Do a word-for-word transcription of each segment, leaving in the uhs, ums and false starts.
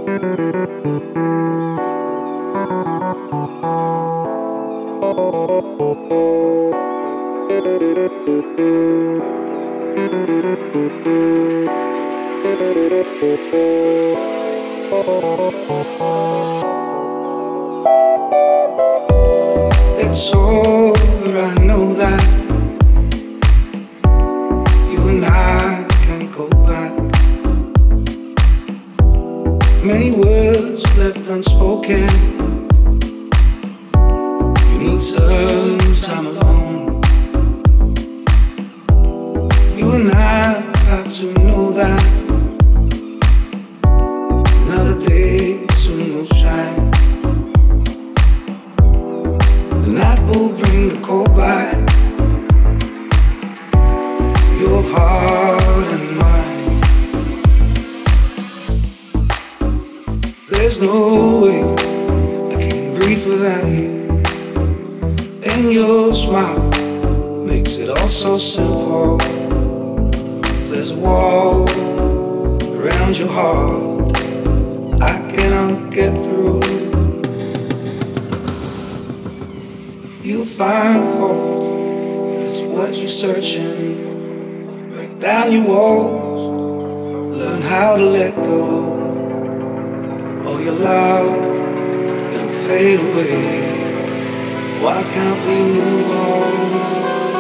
It's over, I know that you and I can't go back. Many words left unspoken. You need some time alone. You and I have to know that another day soon will shine. The night will bring the cold back to your heart and mine. There's no way I can breathe without you, and your smile makes it all so simple. If there's a wall around your heart I cannot get through, you'll find fault if it's what you're searching. Break down your walls, learn how to let go. All your love, it'll fade away. Why can't we move on?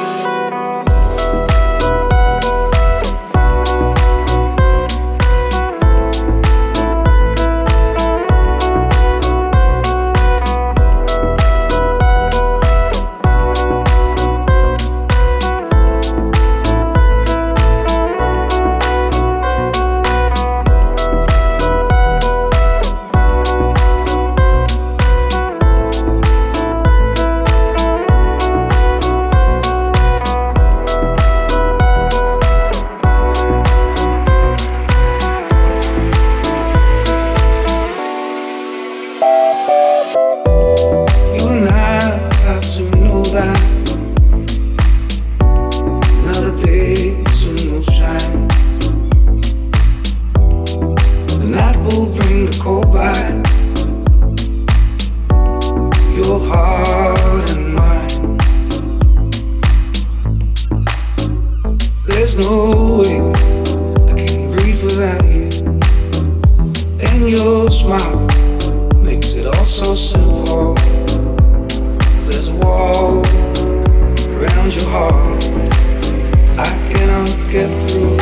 There's no way I can breathe without you, and your smile makes it all so simple. If there's a wall around your heart I cannot get through,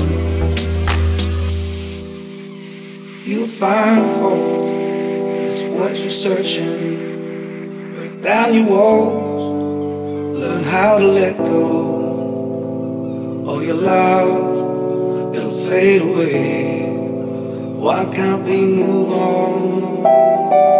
you'll find fault if it's what you're searching. Break down your walls, learn how to let go. All your love, it'll fade away. Why can't we move on?